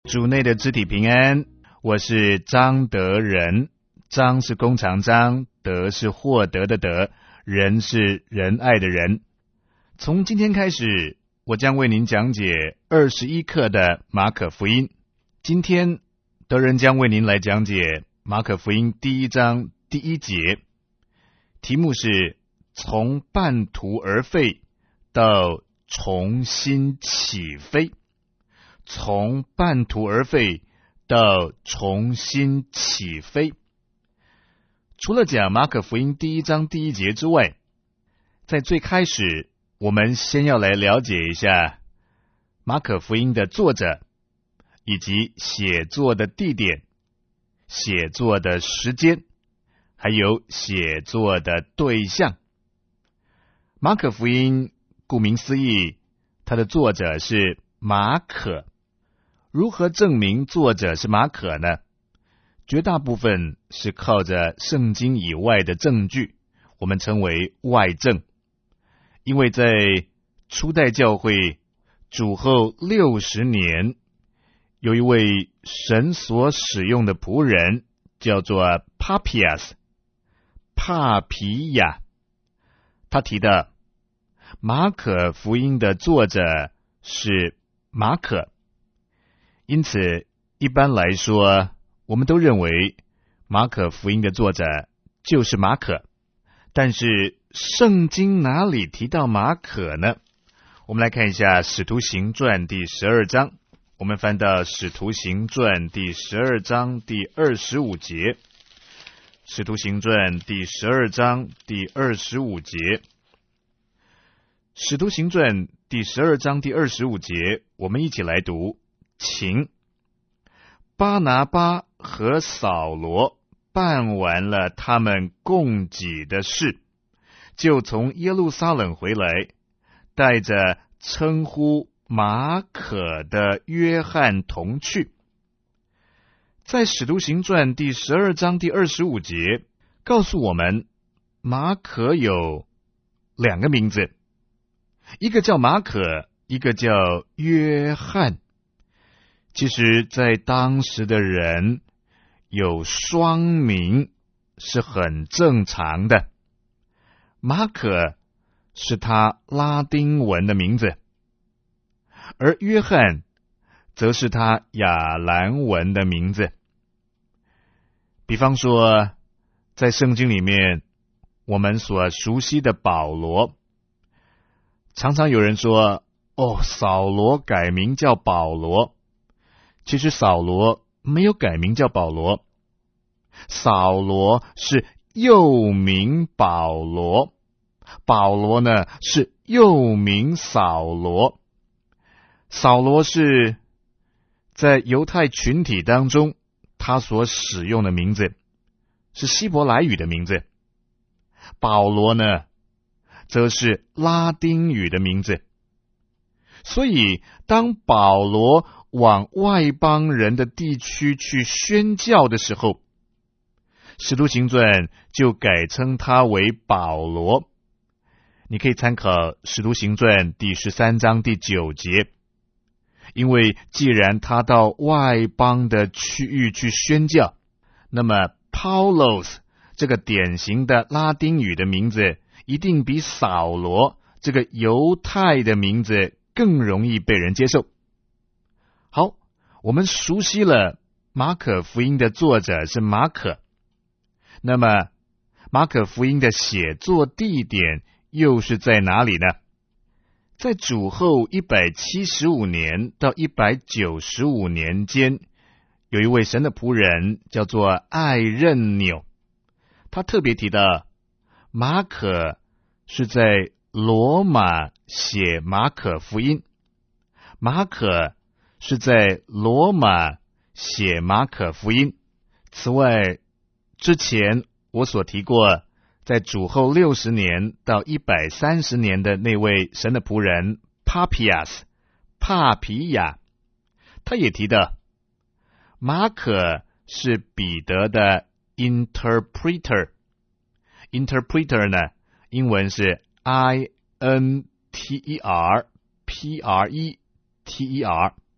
主内的肢体平安，我是张德仁。张是弓长张，德是获得的德，仁是仁爱的仁。从今天开始，我将为您讲解21课的马可福音。今天德仁将为您来讲解马可福音第1章第1节，题目是从半途而废到重新起飞。从半途而废到重新起飞。除了讲马可福音第1章第1节之外，在最开始我们先要来了解一下马可福音的作者以及写作的地点、写作的时间，还有写作的对象。马可福音顾名思义，它的作者是马可。如何证明作者是马可呢？绝大部分是靠着圣经以外的证据，我们称为外证。因为在初代教会主后60年，有一位神所使用的仆人叫做帕皮亚，他提到马可福音的作者是马可。因此一般来说，我们都认为马可福音的作者就是马可。但是圣经哪里提到马可呢？我们来看一下使徒行传第12章，我们翻到使徒行传第12章第25节。使徒行传第12章第25节。使徒行传第12章第25节，我们一起来读。请巴拿巴和扫罗办完了他们供给的事，就从耶路撒冷回来，带着称呼马可的约翰同去。在使徒行传第12章第25节告诉我们，马可有2个名字，一个叫马可，一个叫约翰。其实在当时的人有双名是很正常的。马可是他拉丁文的名字，而约翰则是他亚兰文的名字。比方说在圣经里面我们所熟悉的保罗，常常有人说扫罗改名叫保罗。其实扫罗没有改名叫保罗，扫罗是又名保罗，保罗呢是又名扫罗。扫罗是在犹太群体当中他所使用的名字，是希伯来语的名字。保罗呢则是拉丁语的名字。所以当保罗往外邦人的地区去宣教的时候，使徒行传就改称他为保罗。你可以参考使徒行传第13章第9节。因为既然他到外邦的区域去宣教，那么 Paulos 这个典型的拉丁语的名字一定比扫罗这个犹太的名字更容易被人接受。好，我们熟悉了马可福音的作者是马可，那么马可福音的写作地点又是在哪里呢？在主后175年到195年间，有一位神的仆人叫做艾任纽，他特别提到马可是在罗马写马可福音，马可是在罗马写马可福音。此外，之前我所提过，在主后60年到130年的那位神的仆人帕皮亚，他也提到马可是彼得的 interpreter 呢，英文是 interpreter。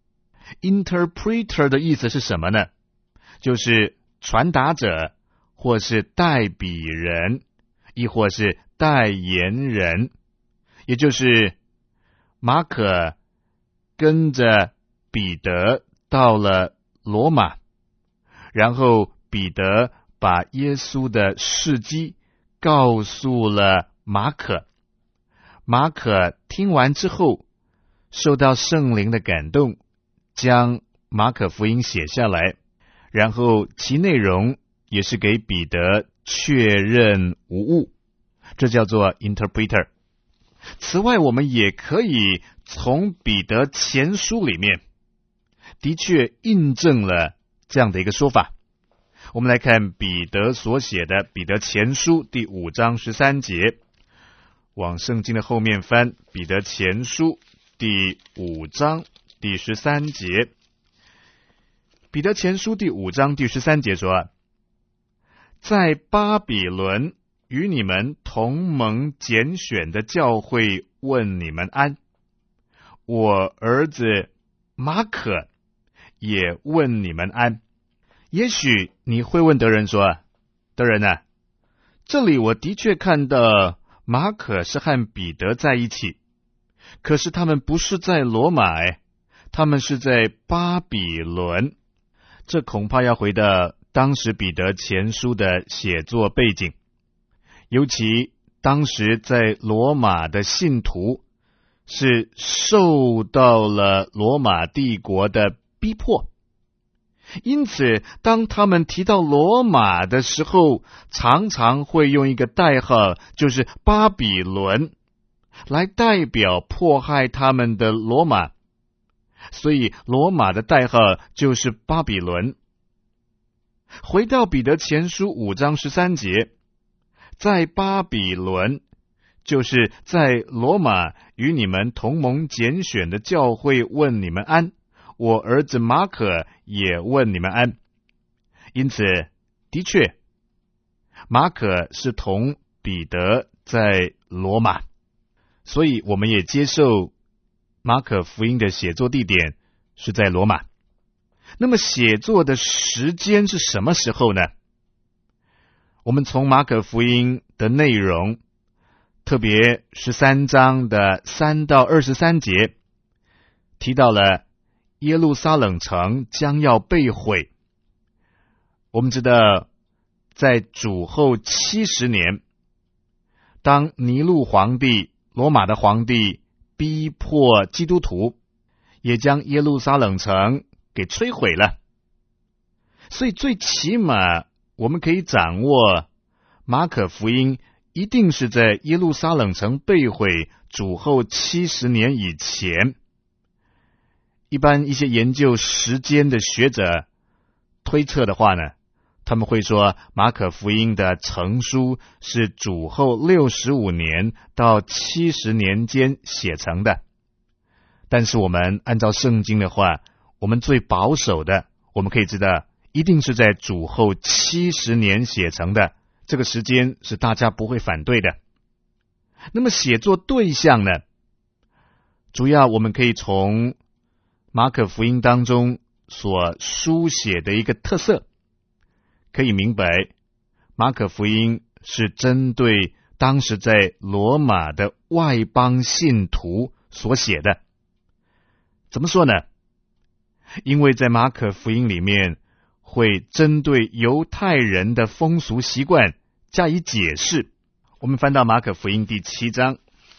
interpreter 的意思是什么呢？就是传达者，或是代笔人，亦或是代言人。也就是马可跟着彼得到了罗马，然后彼得把耶稣的事迹告诉了马可。马可听完之后，受到圣灵的感动，将马可福音写下来，然后其内容也是给彼得确认无误，这叫做 interpreter。 此外，我们也可以从彼得前书里面的确印证了这样的一个说法。我们来看彼得所写的彼得前书第5章13节，往圣经的后面翻，彼得前书第5章第13节。彼得前书第5章第13节说，在巴比伦与你们同盟拣选的教会问你们安，我儿子马可也问你们安。也许你会问德仁说，德仁啊，这里我的确看到马可是和彼得在一起，可是他们不是在罗马，他们是在巴比伦。这恐怕要回到当时彼得前书的写作背景，尤其当时在罗马的信徒是受到了罗马帝国的逼迫，因此当他们提到罗马的时候，常常会用一个代号，就是巴比伦，来代表迫害他们的罗马，所以罗马的代号就是巴比伦。回到彼得前书5章13节，在巴比伦，就是在罗马与你们同盟拣选的教会问你们安，我儿子马可也问你们安。因此，的确，马可是同彼得在罗马，所以我们也接受马可福音的写作地点是在罗马。那么写作的时间是什么时候呢？我们从马可福音的内容，特别13章的3到23节，提到了耶路撒冷城将要被毁。我们知道，在主后70年，当尼禄皇帝、罗马的皇帝逼迫基督徒，也将耶路撒冷城给摧毁了。所以最起码我们可以掌握马可福音一定是在耶路撒冷城被毁主后70年以前。一般一些研究时间的学者推测的话呢，他们会说马可福音的成书是主后65年到70年间写成的。但是我们按照圣经的话，我们最保守的，我们可以知道一定是在主后70年写成的，这个时间是大家不会反对的。那么写作对象呢，主要我们可以从马可福音当中所书写的一个特色，可以明白马可福音是针对当时在罗马的外邦信徒所写的。怎么说呢？因为在马可福音里面会针对犹太人的风俗习惯加以解释。我们翻到马可福音第7章，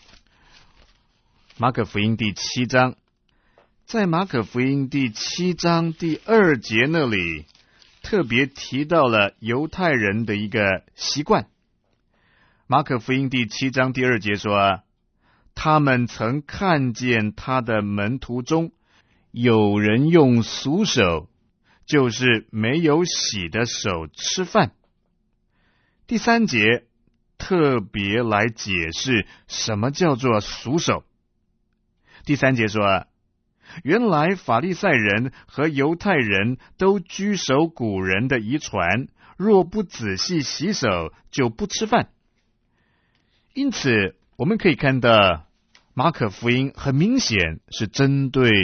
马可福音第7章，在马可福音第7章第2节那里特别提到了犹太人的一个习惯。马可福音第7章第2节说，他们曾看见他的门徒中有人用俗手，就是没有洗的手吃饭。第3节特别来解释什么叫做俗手。第3节说，原来法利赛人和犹太人都居守古人的遗传，若不仔细洗手，就不吃饭。因此我们可以看到马可福音很明显是针对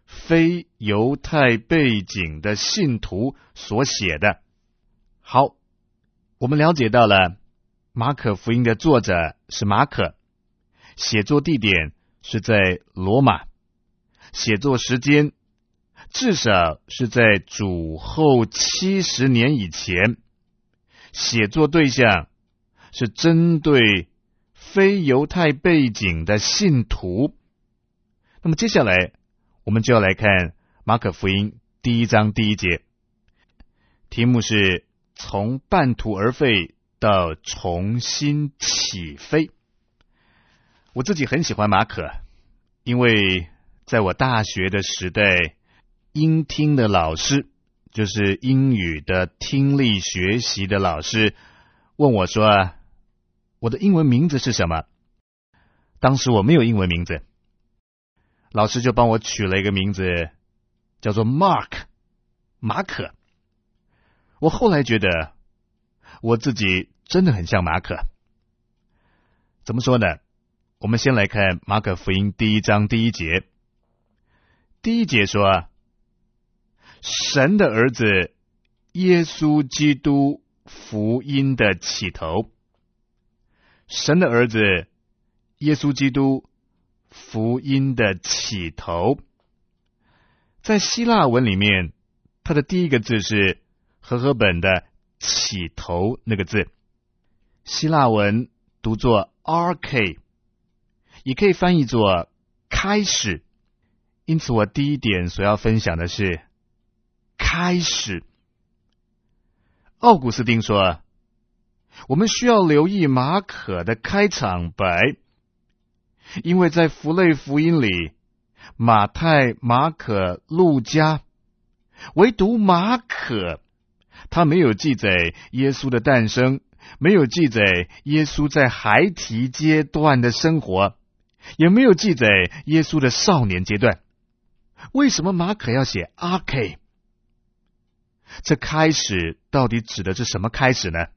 非犹太背景的信徒所写的。好，我们了解到了马可福音的作者是马可，写作地点是在罗马，写作时间至少是在主后70年以前，写作对象是针对非犹太背景的信徒。那么接下来我们就要来看马可福音第1章第1节，题目是从半途而废到重新起飞。我自己很喜欢马可，因为在我大学的时代，英听的老师，就是英语的听力学习的老师，问我说我的英文名字是什么。当时我没有英文名字，老师就帮我取了一个名字叫做 Mark， 马可。我后来觉得我自己真的很像马可。怎么说呢？我们先来看马可福音第1章第1节。第1节说，神的儿子耶稣基督福音的起头。神的儿子耶稣基督福音的起头，在希腊文里面，它的第一个字是和合本的起头那个字，希腊文读作 RK， 也可以翻译作开始。因此我第一点所要分享的是开始。奥古斯丁说，我们需要留意马可的开场白，因为在符类福音里，马太、马可、路加，唯独马可，他没有记载耶稣的诞生，没有记载耶稣在孩提阶段的生活，也没有记载耶稣的少年阶段。为什么马可要写 RK？ 这开始到底指的是什么开始呢？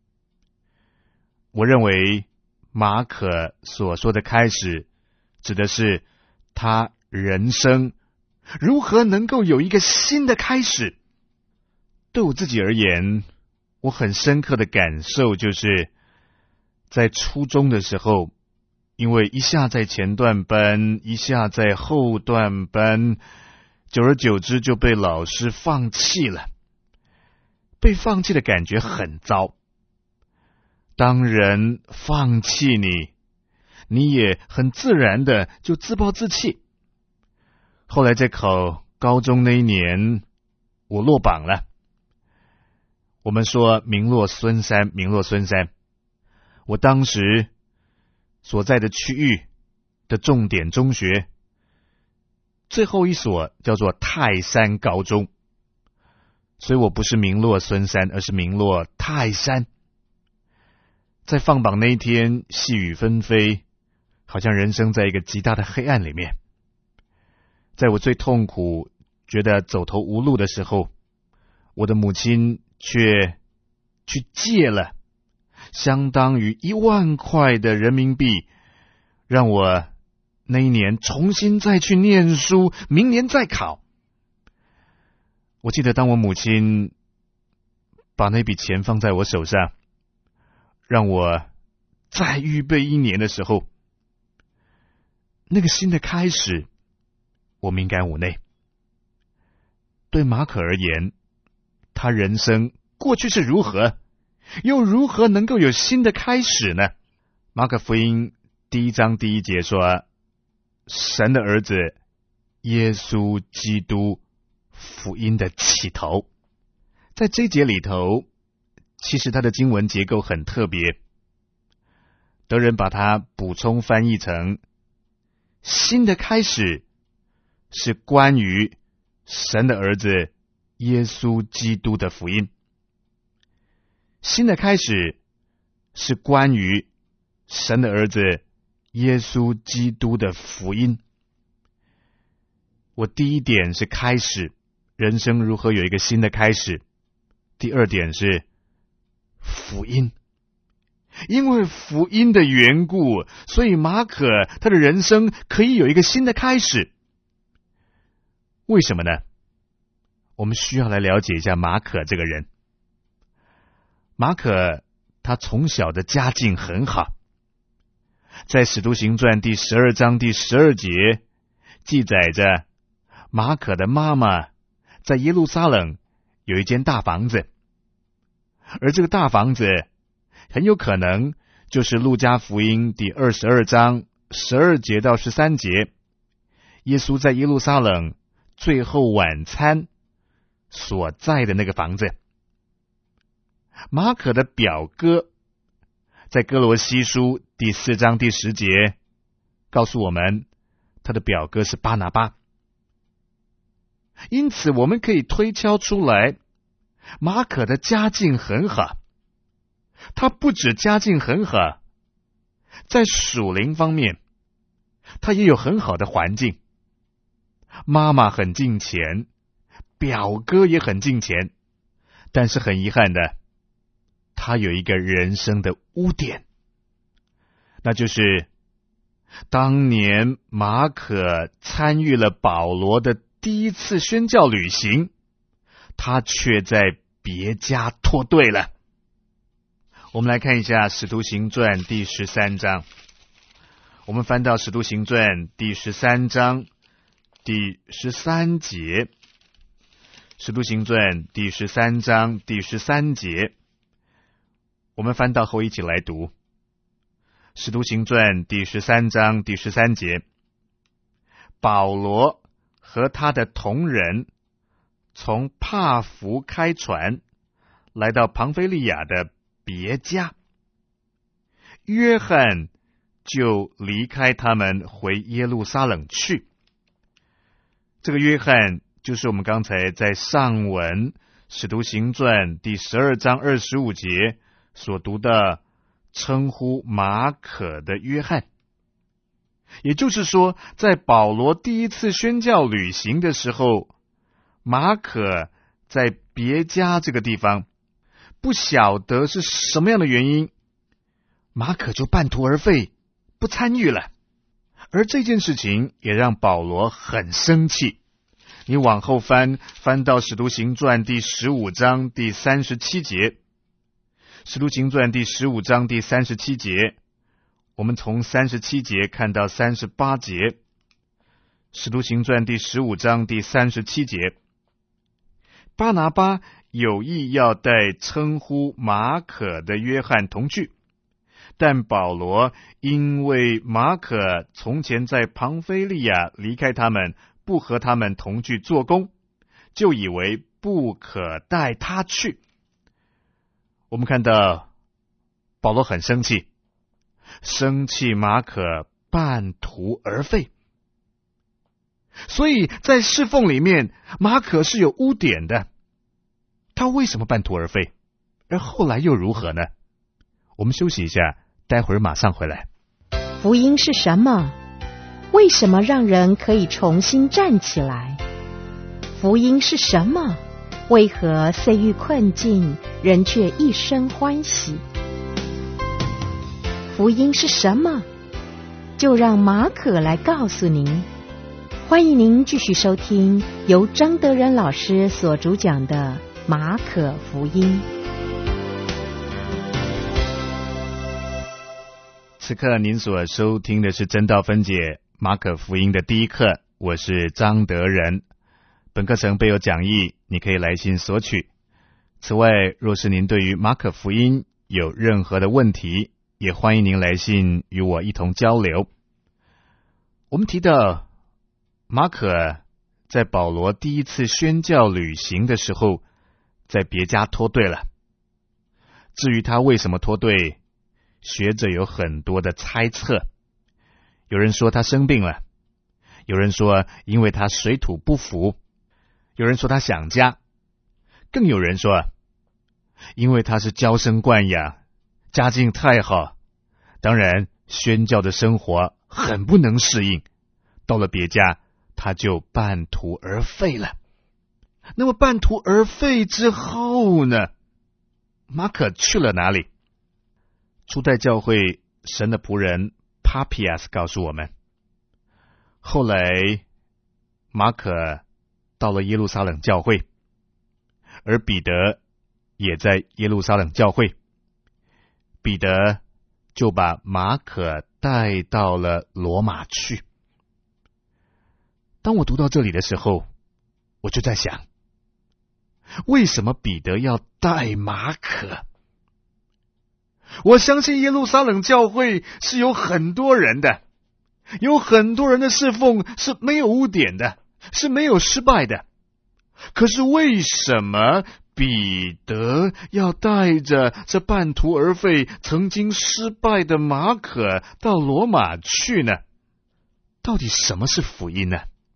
我认为马可所说的开始，指的是他人生如何能够有一个新的开始。对我自己而言，我很深刻的感受就是，在初中的时候，因为一下在前段班，一下在后段班，久而久之就被老师放弃了。被放弃的感觉很糟。当人放弃你，你也很自然的就自暴自弃。后来在考高中那一年，我落榜了。我们说名落孙山，名落孙山。我当时所在的区域的重点中学，最后一所叫做泰山高中，所以我不是名落孙山，而是名落泰山。在放榜那一天，细雨纷飞，好像人生在一个极大的黑暗里面。在我最痛苦，觉得走投无路的时候，我的母亲却去借了相当于1万块的人民币，让我那一年重新再去念书，明年再考。我记得当我母亲把那笔钱放在我手上，让我再预备1年的时候，那个新的开始，我敏感五内。对马可而言，他人生过去是如何，又如何能够有新的开始呢？马可福音第1章第1节说，神的儿子耶稣基督福音的起头。在这一节里头，其实它的经文结构很特别，德人把它补充翻译成新的开始是关于神的儿子耶稣基督的福音。新的开始是关于神的儿子耶稣基督的福音。我第一点是开始，人生如何有一个新的开始。第二点是福音，因为福音的缘故，所以马可他的人生可以有一个新的开始。 为什么呢？我们需要来了解一下马可这个人。马可他从小的家境很好，在使徒行传第12章第12节记载着，马可的妈妈在耶路撒冷有一间大房子，而这个大房子很有可能就是路加福音第22章12节到13节，耶稣在耶路撒冷最后晚餐所在的那个房子。马可的表哥在哥罗西书第4章第10节告诉我们，他的表哥是巴拿巴。因此我们可以推敲出来，马可的家境很好。他不止家境很好，在属灵方面他也有很好的环境。妈妈很敬虔，表哥也很敬虔，但是很遗憾的，他有一个人生的污点，那就是当年马可参与了保罗的第一次宣教旅行，他却在别家脱队了。我们来看一下使徒行传第13章，我们翻到使徒行传第13章第13节，使徒行传第13章第13节，我们翻到后一起来读。使徒行传第13章第13节，保罗和他的同人从帕福开船，来到庞菲利亚的别家，约翰就离开他们回耶路撒冷去。这个约翰就是我们刚才在上文使徒行传第12章25节所读的称呼马可的约翰。也就是说，在保罗第一次宣教旅行的时候，马可在别家这个地方，不晓得是什么样的原因，马可就半途而废，不参与了。而这件事情也让保罗很生气。你往后翻到使徒行传第15章第37节，使徒行传第15章第37节，我们从37节看到38节。使徒行传第15章第37节，巴拿巴有意要带称呼马可的约翰同去，但保罗因为马可从前在庞菲利亚离开他们，不和他们同去做工，就以为不可带他去。我们看到保罗很生气，马可半途而废。所以在侍奉里面，马可是有污点的。他为什么半途而废？而后来又如何呢？我们休息一下，待会儿马上回来。 福音是什么？为什么让人可以重新站起来？福音是什么？为何虽遇困境，人却一生欢喜？福音是什么？就让马可来告诉您。欢迎您继续收听由张德仁老师所主讲的马可福音。 此刻您所收听的是真道分解马可福音的第一课，我是张德仁。本课程备有讲义，你可以来信索取。此外，若是您对于马可福音有任何的问题，也欢迎您来信与我一同交流。我们提到马可在保罗第一次宣教旅行的时候，在别家脱队了。至于他为什么脱队，学者有很多的猜测。有人说他生病了，有人说因为他水土不服，有人说他想家，更有人说因为他是娇生惯养，家境太好，当然宣教的生活很不能适应，到了别家他就半途而废了。那么半途而废之后呢？马可去了哪里？初代教会神的仆人帕皮亚斯告诉我们，后来马可到了耶路撒冷教会，而彼得也在耶路撒冷教会。彼得就把马可带到了罗马去。当我读到这里的时候，我就在想，为什么彼得要带马可？我相信耶路撒冷教会是有很多人的，有很多人的侍奉是没有污点的，是没有失败的。可是为什么彼得要带着这半途而废、曾经失败的马可到罗马去呢？到底什么是福音呢？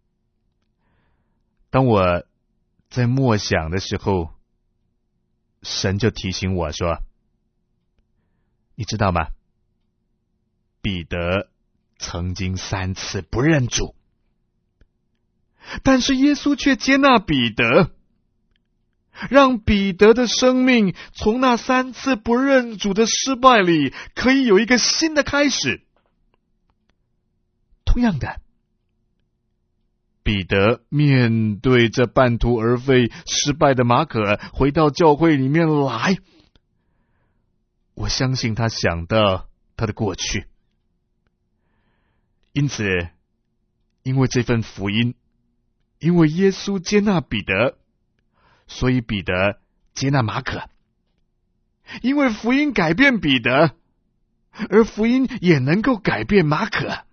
当我在默想的时候，神就提醒我说，你知道吗？彼得曾经3次不认主，但是耶稣却接纳彼得，让彼得的生命从那3次不认主的失败里可以有一个新的开始。同样的，彼得面对这半途而废、失败的马可回到教会里面来，我相信他想到他的过去。因此，因为这份福音，因为耶稣接纳彼得，所以彼得接纳马可。因为福音改变彼得，而福音也能够改变马可。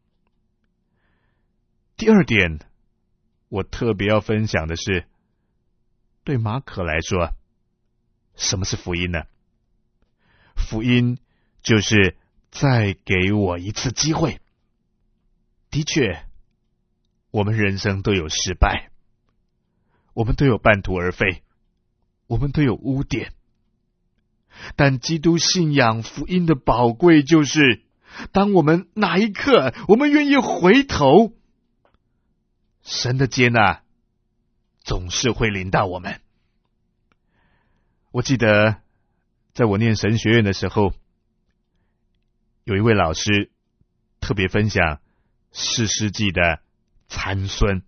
第二点，我特别要分享的是，对马可来说，什么是福音呢？福音就是再给我一次机会。的确，我们人生都有失败，我们都有半途而废，我们都有污点。但基督信仰福音的宝贵就是，当我们哪一刻我们愿意回头，神的接纳总是会临到我们。我记得在我念神学院的时候，有一位老师特别分享士师记的参孙。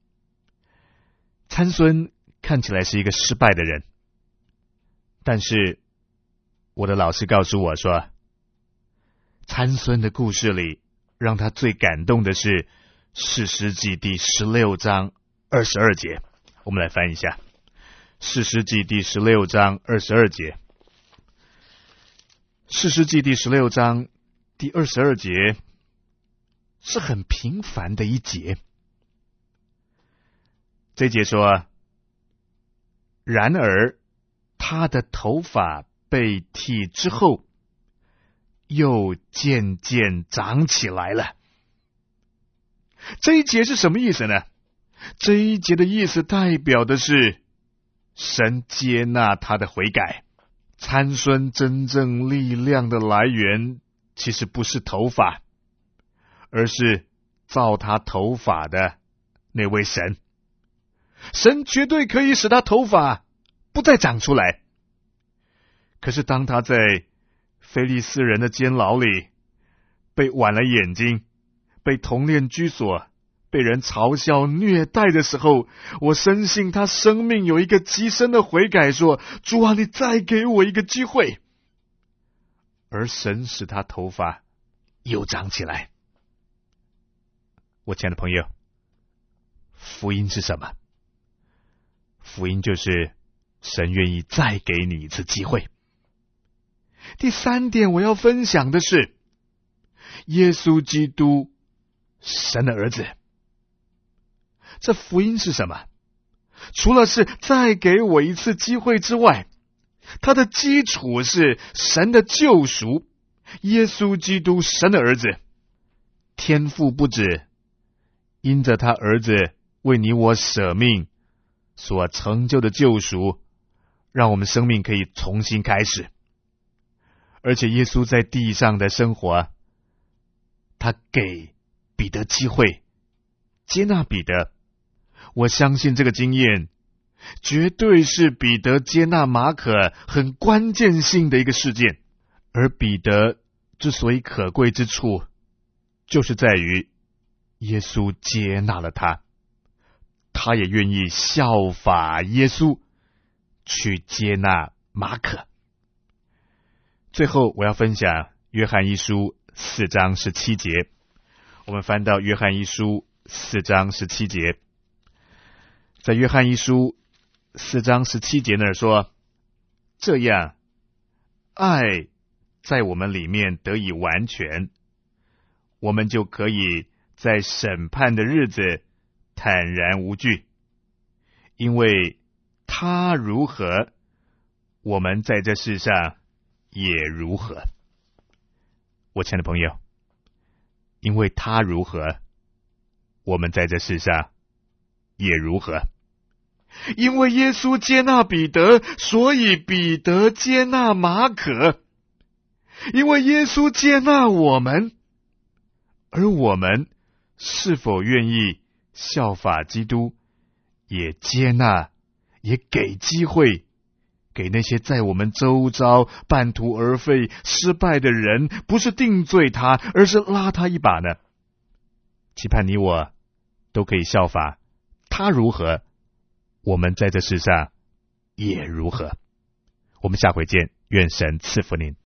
参孙看起来是一个失败的人，但是我的老师告诉我说，参孙的故事里让他最感动的是士师记第16章22节。我们来翻一下士师记第16章22节。士师记第16章第22节是很平凡的一节。这节说，然而他的头发被剃之后，又渐渐长起来了。这一节是什么意思呢？这一节的意思代表的是神接纳他的悔改。参孙真正力量的来源其实不是头发，而是造他头发的那位神。神绝对可以使他头发不再长出来。可是当他在非利士人的监牢里被剜了眼睛，被铜链居锁，被人嘲笑虐待的时候，我深信他生命有一个极深的悔改，说，主啊，你再给我一个机会。而神使他头发又长起来。我亲爱的朋友，福音是什么？福音就是神愿意再给你一次机会。第3点我要分享的是，耶稣基督，神的儿子。这福音是什么？除了是再给我一次机会之外，它的基础是神的救赎，耶稣基督，神的儿子。天父不止因着他儿子为你我舍命所成就的救赎，让我们生命可以重新开始。而且耶稣在地上的生活，他给彼得机会，接纳彼得。我相信这个经验绝对是彼得接纳马可很关键性的一个事件。而彼得之所以可贵之处，就是在于耶稣接纳了他， 他也愿意效法耶稣，去接纳马可。最后我要分享约翰一书4章17节，我们翻到约翰一书4章17节，在约翰一书4章17节那儿说，这样爱在我们里面得以完全，我们就可以在审判的日子坦然无惧，因为他如何，我们在这世上也如何。我亲爱的朋友，因为他如何，我们在这世上也如何。因为耶稣接纳彼得，所以彼得接纳马可。因为耶稣接纳我们，而我们是否愿意效法基督，也接纳，也给机会给那些在我们周遭半途而废失败的人，不是定罪他，而是拉他一把呢？期盼你我都可以效法他如何，我们在这世上也如何。我们下回见，愿神赐福您。